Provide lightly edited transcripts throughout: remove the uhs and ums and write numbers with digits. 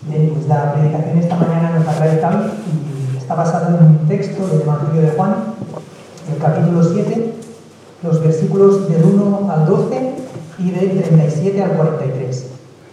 Bien, pues la predicación esta mañana nos la trae Cami y está basada en un texto del Evangelio de Juan, el capítulo 7, los versículos del 1 al 12 y del 37 al 43.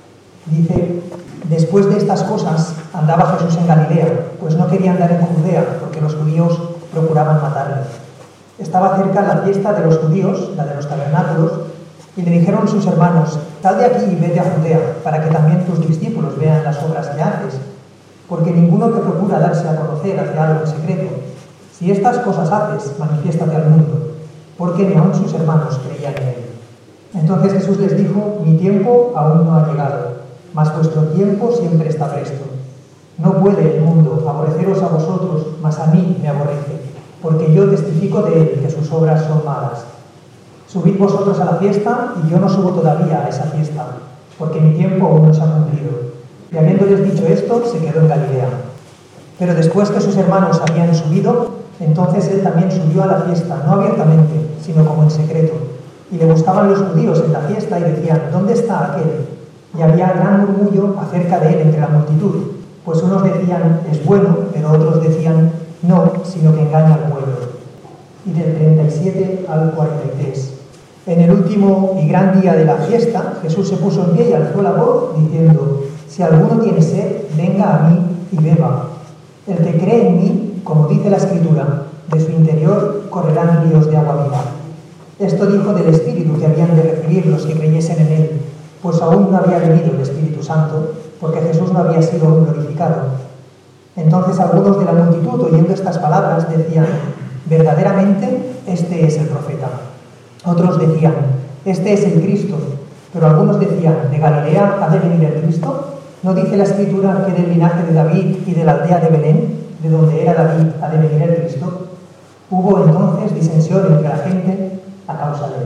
Dice: después de estas cosas andaba Jesús en Galilea, pues no quería andar en Judea, porque los judíos procuraban matarle. Estaba cerca la fiesta de los judíos, la de los tabernáculos, y le dijeron sus hermanos: sal de aquí y vete a Judea, para que también tus discípulos vean las obras que haces, porque ninguno que procura darse a conocer hace algo en secreto. Si estas cosas haces, manifiéstate al mundo, porque ni aun sus hermanos creían en él. Entonces Jesús les dijo: mi tiempo aún no ha llegado, mas vuestro tiempo siempre está presto. No puede el mundo aborreceros a vosotros, mas a mí me aborrece, porque yo testifico de él que sus obras son malas. Subid vosotros a la fiesta, y yo no subo todavía a esa fiesta, porque mi tiempo aún no se ha cumplido. Y habiéndoles dicho esto, se quedó en Galilea. Pero después que sus hermanos habían subido, entonces él también subió a la fiesta, no abiertamente, sino como en secreto. Y le buscaban los judíos en la fiesta y decían: ¿dónde está aquel? Y había gran murmullo acerca de él entre la multitud, pues unos decían: es bueno, pero otros decían: no, sino que engaña al pueblo. Y del 37 al 43. En el último y gran día de la fiesta, Jesús se puso en pie y alzó la voz, diciendo: si alguno tiene sed, venga a mí y beba. El que cree en mí, como dice la Escritura, de su interior correrán ríos de agua viva. Esto dijo del Espíritu que habían de recibir los que creyesen en él, pues aún no había venido el Espíritu Santo, porque Jesús no había sido glorificado. Entonces algunos de la multitud, oyendo estas palabras, decían: verdaderamente, este es el profeta. Otros decían: este es el Cristo. Pero algunos decían: ¿de Galilea ha de venir el Cristo? ¿No dice la Escritura que del linaje de David y de la aldea de Belén, de donde era David, ha de venir el Cristo? Hubo entonces disensión entre la gente a causa de él.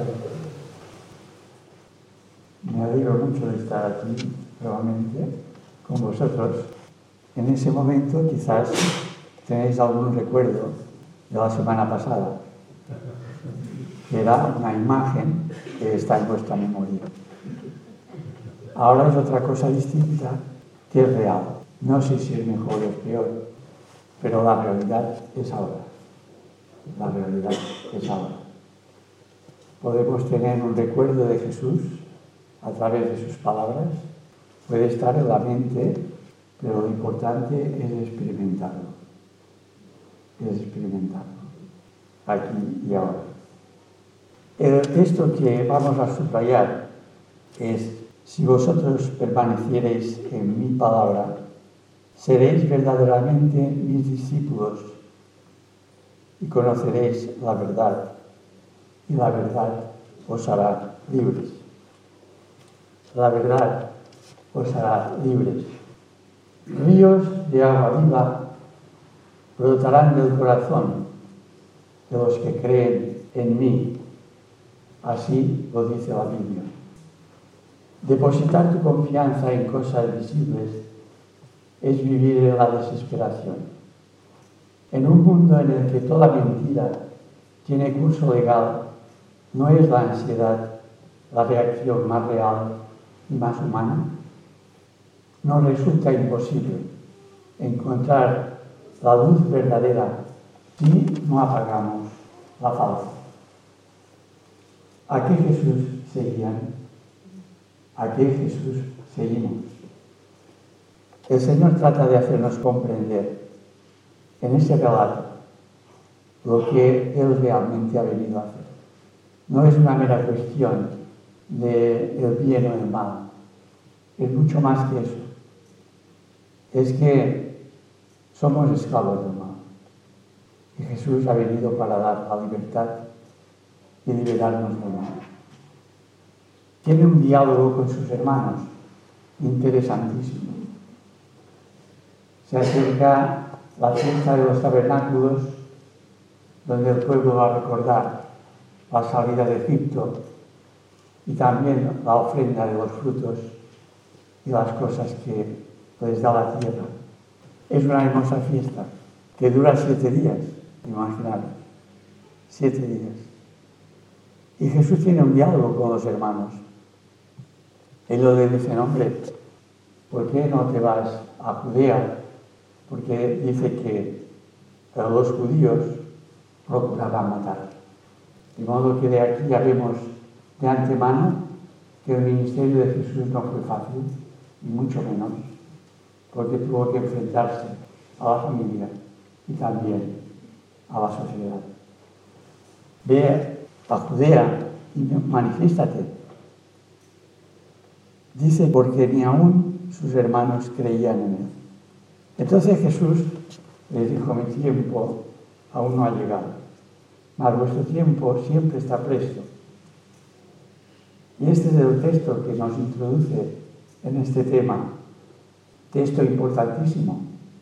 Me alegro mucho de estar aquí nuevamente con vosotros. En ese momento quizás tenéis algún recuerdo de la semana pasada, que era una imagen que está en vuestra memoria. Ahora es otra cosa distinta, que es real. No sé si es mejor o es peor, pero la realidad es ahora. La realidad es ahora. Podemos tener un recuerdo de Jesús a través de sus palabras, puede estar en la mente, pero lo importante es experimentarlo. Es experimentarlo, aquí y ahora. El texto que vamos a subrayar es: si vosotros permaneciereis en mi palabra, seréis verdaderamente mis discípulos y conoceréis la verdad, y la verdad os hará libres. La verdad os hará libres. Ríos de agua viva brotarán del corazón de los que creen en mí. Así lo dice la Biblia. Depositar tu confianza en cosas visibles es vivir en la desesperación. En un mundo en el que toda mentira tiene curso legal, ¿no es la ansiedad la reacción más real y más humana? Nos resulta imposible encontrar la luz verdadera si no apagamos la falsa. ¿A qué Jesús seguían? ¿A qué Jesús seguimos? El Señor trata de hacernos comprender en este relato lo que Él realmente ha venido a hacer. No es una mera cuestión del bien o el mal, es mucho más que eso. Es que somos esclavos del mal. Y Jesús ha venido para dar la libertad y liberarnos del mal. Tiene un diálogo con sus hermanos interesantísimo. Se acerca la fiesta de los tabernáculos, donde el pueblo va a recordar la salida de Egipto y también la ofrenda de los frutos y las cosas que les da la tierra. Es una hermosa fiesta que dura 7 días, imaginad, 7 días. Y Jesús tiene un diálogo con los hermanos. Ellos le dicen: hombre, ¿por qué no te vas a Judea? Porque dice que los judíos procuraban matar. De modo que de aquí ya vemos de antemano que el ministerio de Jesús no fue fácil, y mucho menos, porque tuvo que enfrentarse a la familia y también a la sociedad. Ve a Judea y manifiéstate. Dice, porque ni aún sus hermanos creían en él. Entonces Jesús les dijo, mi tiempo aún no ha llegado, mas vuestro tiempo siempre está presto. Y este es el texto que nos introduce en este tema, texto importantísimo.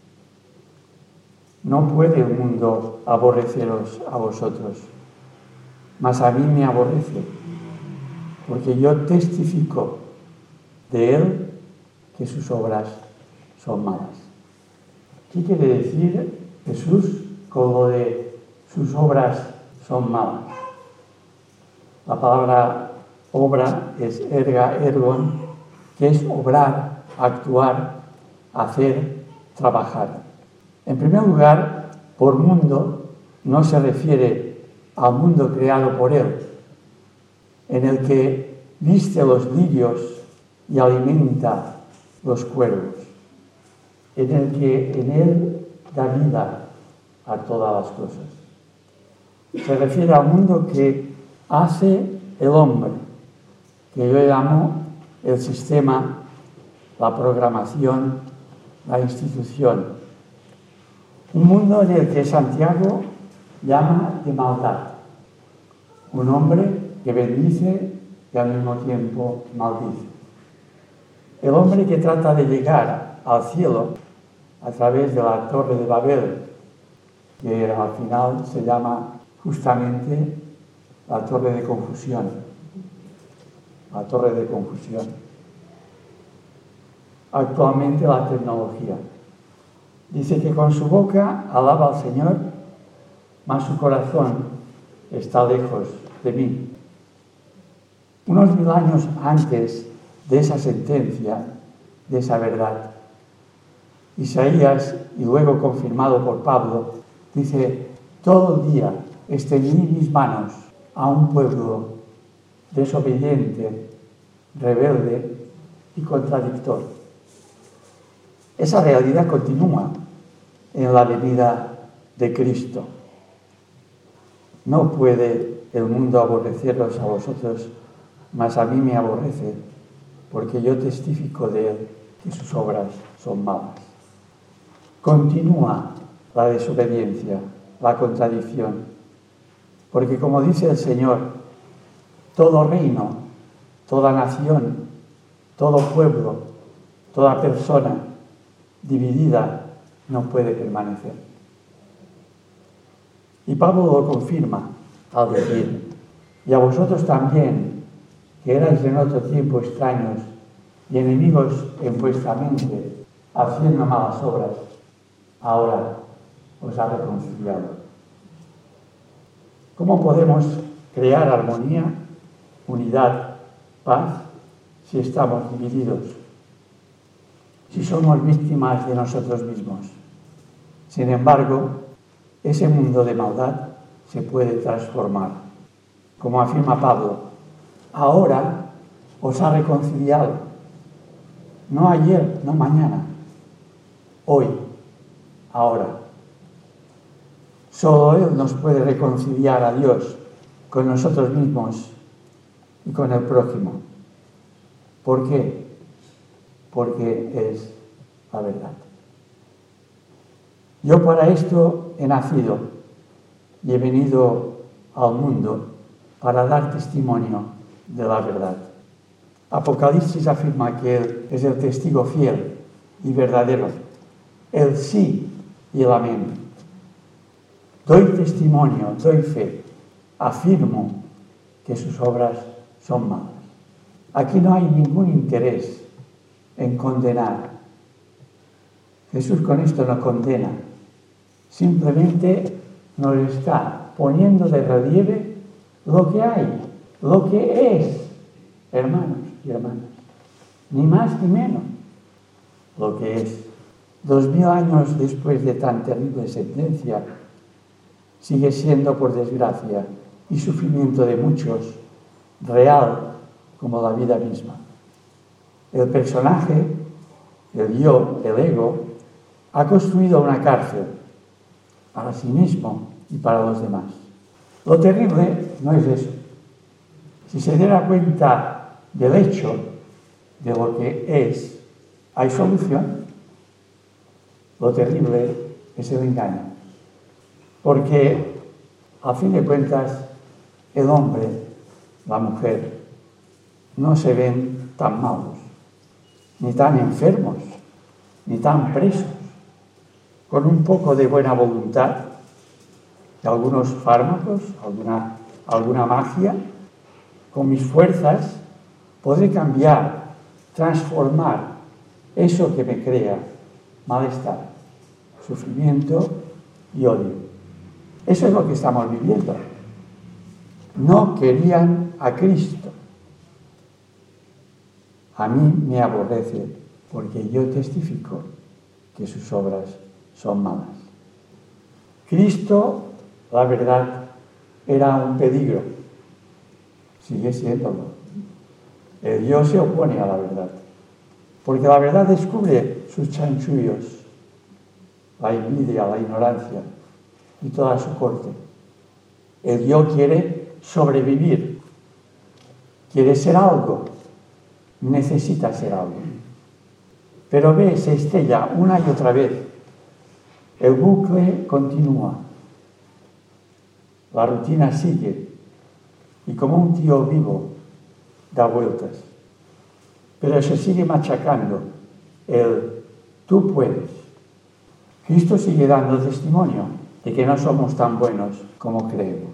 No puede el mundo aborreceros a vosotros, mas a mí me aborrece, porque yo testifico de él que sus obras son malas. ¿Qué quiere decir Jesús con lo de sus obras son malas? La palabra obra es ergon, que es obrar, actuar, hacer, trabajar. En primer lugar, por mundo no se refiere al mundo creado por él, en el que viste los lirios y alimenta los cuervos, en el que en él da vida a todas las cosas. Se refiere al mundo que hace el hombre, que yo llamo el sistema, la programación, la institución. Un mundo en el que Santiago llama de maldad. Un hombre que bendice y al mismo tiempo maldice. El hombre que trata de llegar al cielo a través de la Torre de Babel, que al final se llama justamente la Torre de Confusión. La Torre de Confusión. Actualmente la tecnología. Dice que con su boca alaba al Señor, mas su corazón está lejos de mí. Unos 1000 años antes de esa sentencia, de esa verdad, Isaías, y luego confirmado por Pablo, dice, todo el día extendí mis manos a un pueblo desobediente, rebelde y contradictor. Esa realidad continúa en la venida de Cristo. No puede el mundo aborreceros a vosotros, mas a mí me aborrece, porque yo testifico de él que sus obras son malas. Continúa la desobediencia, la contradicción, porque como dice el Señor, todo reino, toda nación, todo pueblo, toda persona dividida no puede permanecer. Y Pablo lo confirma al decir, y a vosotros también, que erais en otro tiempo extraños y enemigos en vuestra mente, haciendo malas obras, ahora os ha reconciliado. ¿Cómo podemos crear armonía, unidad, paz, si estamos divididos? Si somos víctimas de nosotros mismos. Sin embargo, ese mundo de maldad se puede transformar. Como afirma Pablo, ahora os ha reconciliado. No ayer, no mañana. Hoy, ahora. Solo Él nos puede reconciliar a Dios con nosotros mismos y con el prójimo. ¿Por qué? Porque es la verdad. Yo para esto he nacido y he venido al mundo para dar testimonio de la verdad. Apocalipsis afirma que Él es el testigo fiel y verdadero, el sí y el amén. Doy testimonio, doy fe, afirmo que sus obras son malas. Aquí no hay ningún interés en condenar. Jesús con esto no condena, simplemente nos está poniendo de relieve lo que hay, lo que es, hermanos y hermanas, ni más ni menos. lo que es. 2000 años después de tan terrible sentencia, sigue siendo, por desgracia y sufrimiento de muchos, real como la vida misma. El personaje, el yo, el ego, ha construido una cárcel para sí mismo y para los demás. Lo terrible no es eso. Si se diera cuenta del hecho, de lo que es, hay solución. Lo terrible es el engaño. Porque, a fin de cuentas, el hombre, la mujer, no se ven tan malos, ni tan enfermos, ni tan presos. Con un poco de buena voluntad, de algunos fármacos, alguna magia, con mis fuerzas, podré cambiar, transformar eso que me crea malestar, sufrimiento y odio. Eso es lo que estamos viviendo. No querían a Cristo. A mí me aborrece porque yo testifico que sus obras son malas. Cristo, la verdad, era un peligro. Sigue siéndolo. El Dios se opone a la verdad, porque la verdad descubre sus chanchullos, la envidia, la ignorancia y toda su corte. El Dios quiere sobrevivir, quiere ser algo, necesita ser algo. Pero ve, se estella una y otra vez. El bucle continúa. La rutina sigue y como un tío vivo da vueltas. Pero se sigue machacando el tú puedes. Cristo sigue dando testimonio de que no somos tan buenos como creemos.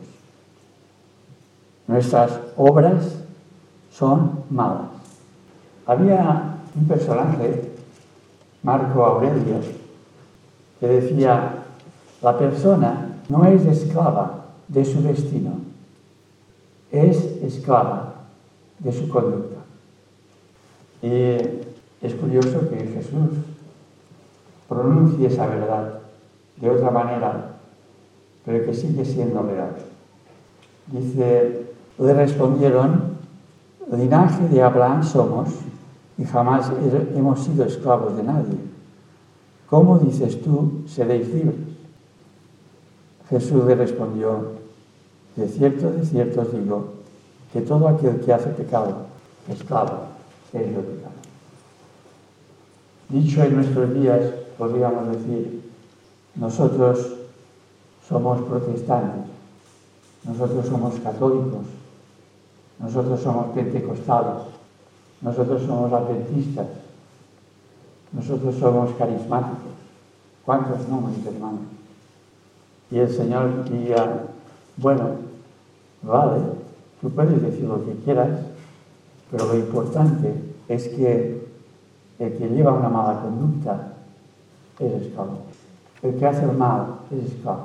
Nuestras obras son malas. Había un personaje, Marco Aurelio, que decía: la persona no es esclava de su destino, es esclava de su conducta. Y es curioso que Jesús pronuncie esa verdad de otra manera, pero que sigue siendo real. Dice, le respondieron: linaje de Abraham somos y jamás hemos sido esclavos de nadie. ¿Cómo dices tú, seréis libres? Jesús le respondió: de cierto os digo, que todo aquel que hace pecado, esclavo es del pecado. Dicho en nuestros días, podríamos decir, nosotros somos protestantes, nosotros somos católicos, nosotros somos pentecostales, nosotros somos adventistas, nosotros somos carismáticos. ¿Cuántos nombres, hermanos? Y el Señor diría: bueno, vale, tú puedes decir lo que quieras, pero lo importante es que el que lleva una mala conducta es esclavo. El que hace el mal es esclavo.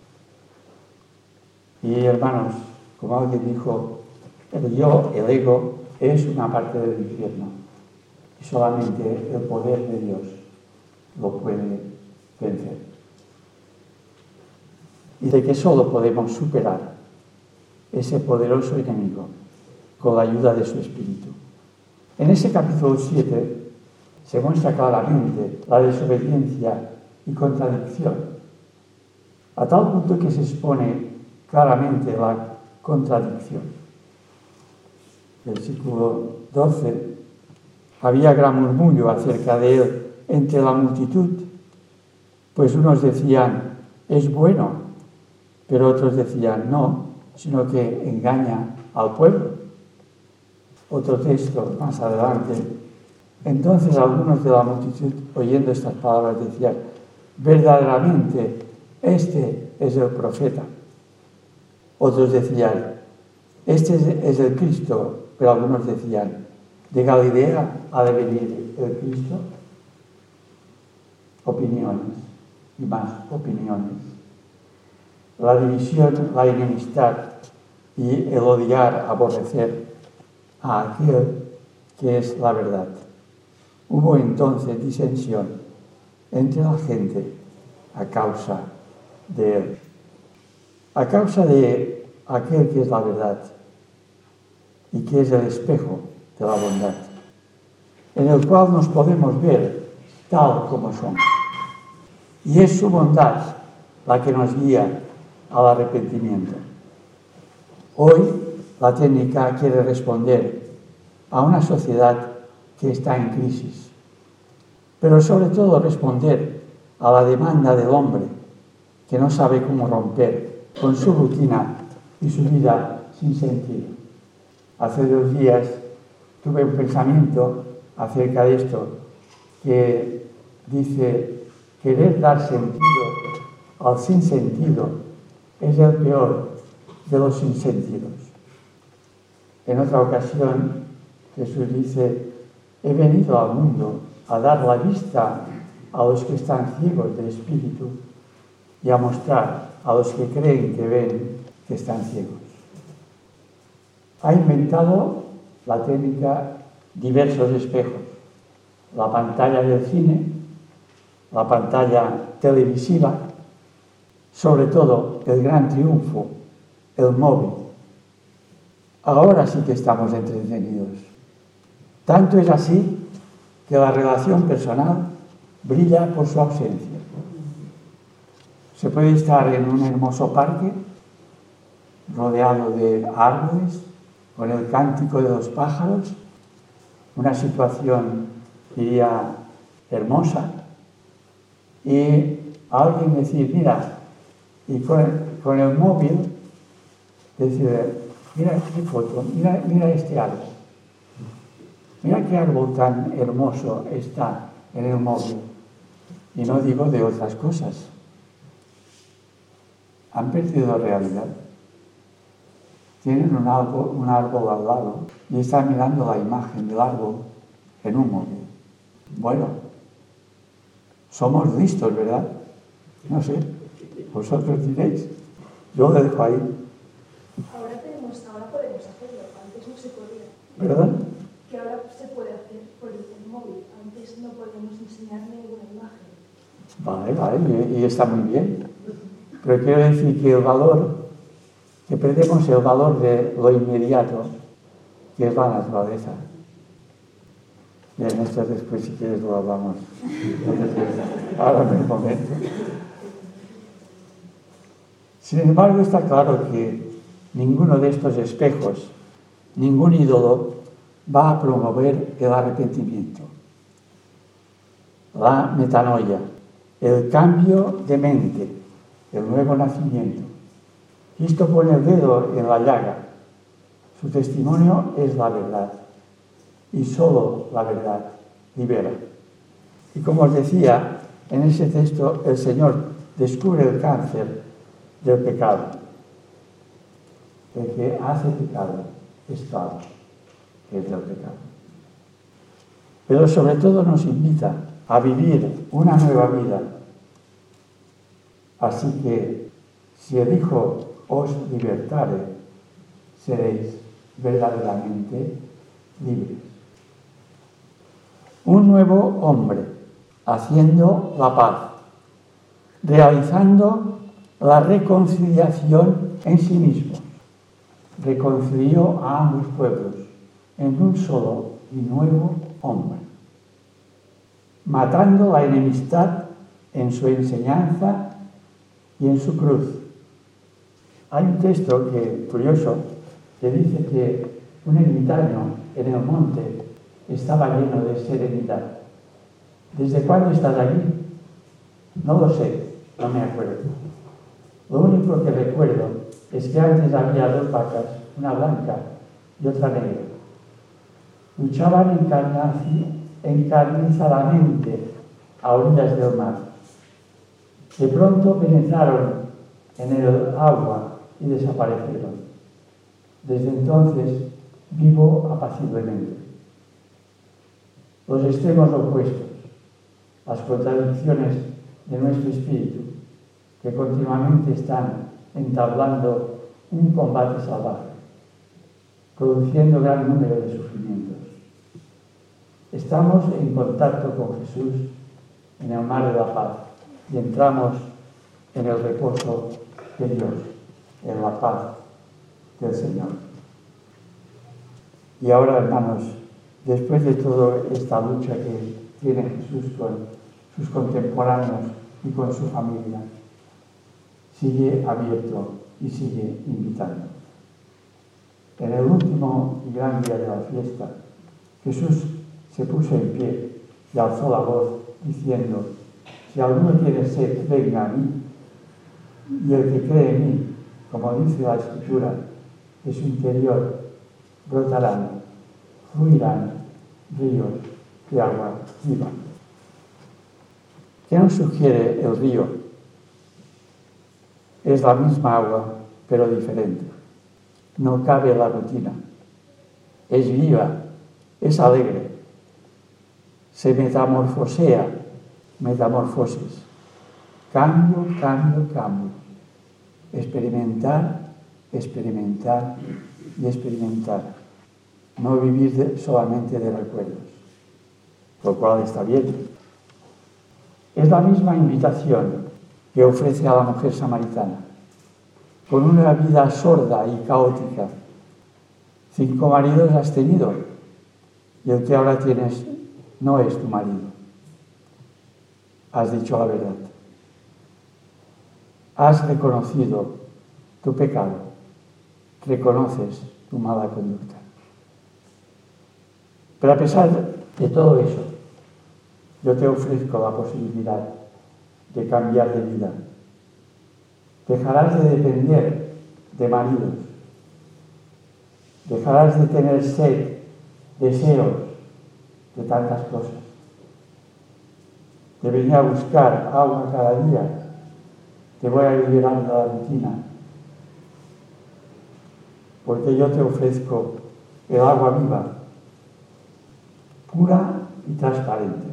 Y hermanos, como alguien dijo, el yo, el ego, es una parte del infierno. Y solamente el poder de Dios lo puede vencer. Y de que solo podemos superar ese poderoso enemigo con la ayuda de su Espíritu. En ese capítulo 7 se muestra claramente la desobediencia y contradicción, a tal punto que se expone claramente la contradicción. Versículo 12. Había gran murmullo acerca de él entre la multitud, pues unos decían: es bueno, pero otros decían: no, sino que engaña al pueblo. Otro texto más adelante. Entonces algunos de la multitud, oyendo estas palabras, decían: verdaderamente, este es el profeta. Otros decían: este es el Cristo. Pero algunos decían: ¿de Galilea ha de venir el Cristo? Opiniones y más opiniones. La división, la enemistad y el odiar, aborrecer a aquel que es la verdad. Hubo entonces disensión entre la gente a causa de él. A causa de aquel que es la verdad y que es el espejo de la bondad, en el cual nos podemos ver tal como somos. Y es su bondad la que nos guía al arrepentimiento. Hoy la técnica quiere responder a una sociedad que está en crisis, pero sobre todo responder a la demanda del hombre que no sabe cómo romper con su rutina y su vida sin sentido. Hace 2 días tuve un pensamiento acerca de esto que dice: querer dar sentido al sinsentido es el peor de los sinsentidos. En otra ocasión Jesús dice: he venido al mundo a dar la vista a los que están ciegos de espíritu y a mostrar a los que creen que ven que están ciegos. Ha inventado la técnica diversos espejos: la pantalla del cine, la pantalla televisiva, sobre todo el gran triunfo, el móvil. Ahora sí que estamos entretenidos. Tanto es así que la relación personal brilla por su ausencia. Se puede estar en un hermoso parque, rodeado de árboles, con el cántico de los pájaros, una situación, diría, hermosa, y alguien decir: mira, y con el móvil decir: mira qué foto, mira este árbol, mira qué árbol tan hermoso está en el móvil. Y no digo de otras cosas. Han perdido realidad. Tienen un árbol al lado y están mirando la imagen del árbol en un móvil. Bueno, somos listos, ¿verdad? No sé, vosotros diréis. Yo lo dejo ahí. Ahora podemos hacerlo, antes no se podía. ¿Perdón? Que ahora se puede hacer por el móvil, antes no podíamos enseñar ninguna imagen. Vale, y está muy bien. Pero quiero decir que que perdemos el valor de lo inmediato, que es la naturaleza. Bien, esto después, si quieres, lo hablamos. Ahora en el momento. Sin embargo, está claro que ninguno de estos espejos, ningún ídolo, va a promover el arrepentimiento, la metanoia, el cambio de mente, el nuevo nacimiento. Cristo pone el dedo en la llaga. Su testimonio es la verdad. Y solo la verdad libera. Y como os decía, en ese texto el Señor descubre el cáncer del pecado. El que hace pecado es claro que es del pecado. Pero sobre todo nos invita a vivir una nueva vida. Así que si el Hijo os libertare, seréis verdaderamente libres. Un nuevo hombre, haciendo la paz, realizando la reconciliación en sí mismo. Reconcilió a ambos pueblos en un solo y nuevo hombre, matando la enemistad en su enseñanza y en su cruz. Hay un texto curioso que dice que un ermitaño en el monte estaba lleno de serenidad. ¿Desde cuándo estás allí? No lo sé, no me acuerdo. Lo único que recuerdo es que antes había 2 vacas, una blanca y otra negra. Luchaban encarnizadamente a orillas del mar. De pronto penetraron en el agua y desaparecieron. Desde entonces vivo apaciblemente. Los extremos opuestos, las contradicciones de nuestro espíritu, que continuamente están entablando un combate salvaje, produciendo gran número de sufrimientos. Estamos en contacto con Jesús en el mar de la paz y entramos en el reposo de Dios, en la paz del Señor. Y ahora, hermanos, después de toda esta lucha que tiene Jesús con sus contemporáneos y con su familia, sigue abierto y sigue invitando. En el último y gran día de la fiesta, Jesús se puso en pie y alzó la voz diciendo: si alguno tiene sed, venga a mí, y el que cree en mí, como dice la Escritura, de su interior brotarán, fluirán ríos de agua viva. ¿Qué nos sugiere el río? Es la misma agua, pero diferente. No cabe en la rutina. Es viva, es alegre. Se metamorfosea, metamorfosis. Cambio, cambio, cambio. Experimentar, experimentar y experimentar. No vivir solamente de recuerdos, lo cual está bien. Es la misma invitación que ofrece a la mujer samaritana. Con una vida sorda y caótica, 5 maridos has tenido y el que ahora tienes no es tu marido. Has dicho la verdad. Has reconocido tu pecado. Reconoces tu mala conducta. Pero a pesar de todo eso, yo te ofrezco la posibilidad de cambiar de vida. Dejarás de depender de maridos. Dejarás de tener sed, deseos de tantas cosas. De venir a buscar agua cada día. Te voy a liberar de la rutina. Porque yo te ofrezco el agua viva, pura y transparente.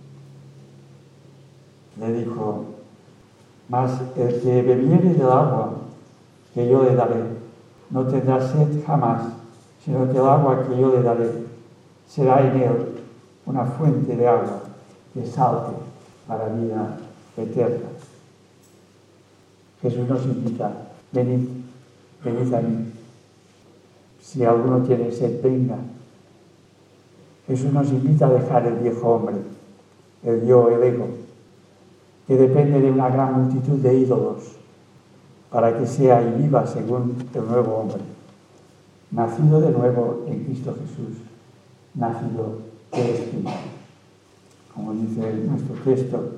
Le dijo: mas el que bebiere del agua que yo le daré, no tendrá sed jamás, sino que el agua que yo le daré será en él una fuente de agua que salte para vida eterna. Jesús nos invita: venid, venid a mí. Si alguno tiene sed, venga. Jesús nos invita a dejar el viejo hombre, el yo, el ego, que depende de una gran multitud de ídolos, para que sea y viva según el nuevo hombre, nacido de nuevo en Cristo Jesús, nacido del Espíritu. Como dice nuestro texto,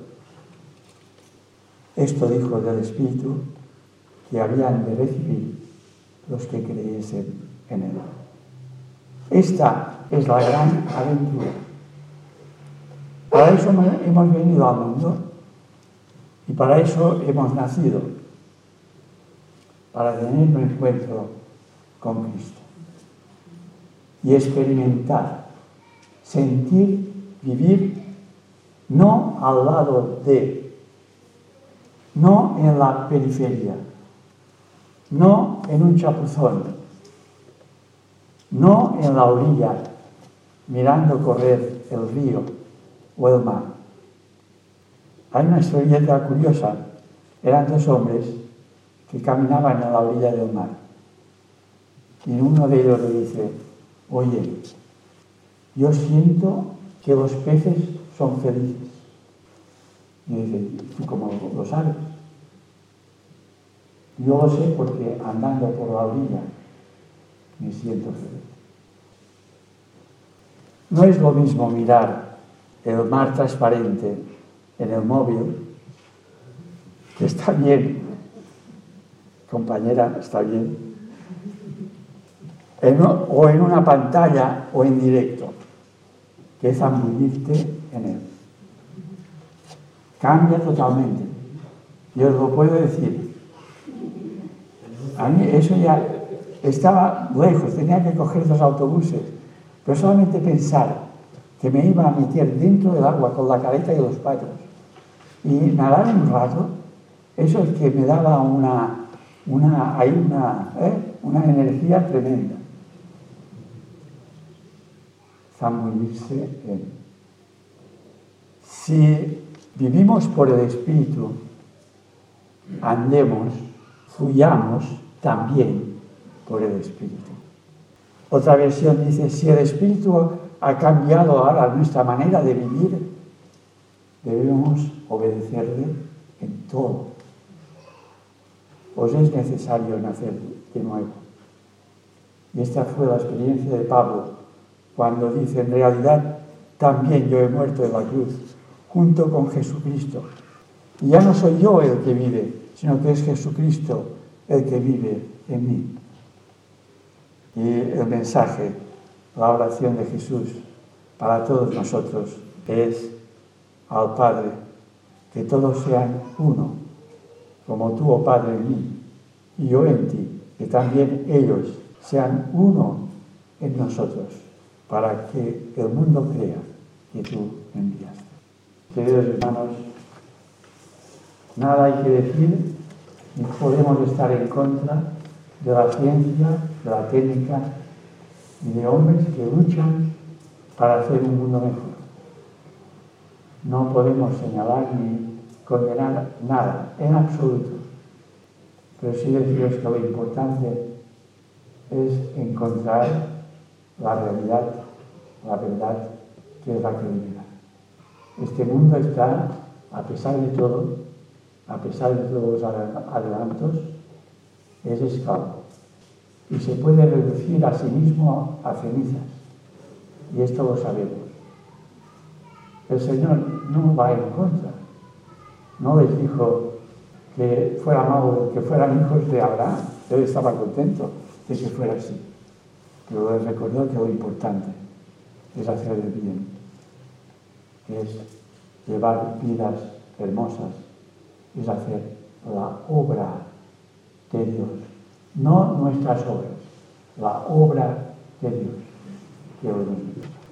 esto dijo del Espíritu que habían de recibir los que creyesen en él. Esta es la gran aventura. Para eso hemos venido al mundo y para eso hemos nacido, para tener un encuentro con Cristo y experimentar, sentir, vivir, no al lado de, no en la periferia, no en un chapuzón, no en la orilla, mirando correr el río o el mar. Hay una historieta curiosa. Eran 2 hombres que caminaban en la orilla del mar. Y uno de ellos le dice: oye, yo siento que los peces son felices. Y dice: ¿tú cómo lo sabes? Yo lo sé porque andando por la orilla me siento feliz. No es lo mismo mirar el mar transparente en el móvil, que está bien, compañera, está bien, o en una pantalla o en directo, que es zambullirte en él. Cambia totalmente. Yo os lo puedo decir. A mí eso ya estaba lejos, tenía que coger 2 autobuses, pero solamente pensar que me iba a meter dentro del agua con la careta y los palos y nadar un rato, eso es que me daba una energía tremenda. zambullirse en. Si vivimos por el Espíritu, andemos, fluyamos también por el Espíritu. Otra versión dice, si el Espíritu ha cambiado ahora nuestra manera de vivir, debemos obedecerle en todo. Os es necesario nacer de nuevo. Y esta fue la experiencia de Pablo, cuando dice, en realidad, también yo he muerto en la cruz, junto con Jesucristo. Y ya no soy yo el que vive, sino que es Jesucristo el que vive en mí. Y el mensaje, la oración de Jesús para todos nosotros es al Padre, que todos sean uno, como tú, oh Padre, en mí, y yo en ti, que también ellos sean uno en nosotros, para que el mundo crea que tú enviaste. Queridos hermanos, nada hay que decir, ni podemos estar en contra de la ciencia, de la técnica y de hombres que luchan para hacer un mundo mejor. No podemos señalar ni condenar nada, en absoluto. Pero sí deciros que lo importante es encontrar la realidad, la verdad, que es la que libera. Este mundo está, a pesar de todo, a pesar de todos los adelantos, es esclavo. Y se puede reducir a sí mismo a cenizas. Y esto lo sabemos. El Señor no va en contra. No les dijo que fuera malo, que fueran hijos de Abraham. Él estaba contento de que fuera así. Pero les recordó que lo importante es hacer el bien, es llevar vidas hermosas, es hacer la obra de Dios. No nuestras obras, la obra de Dios que hoy nos vive.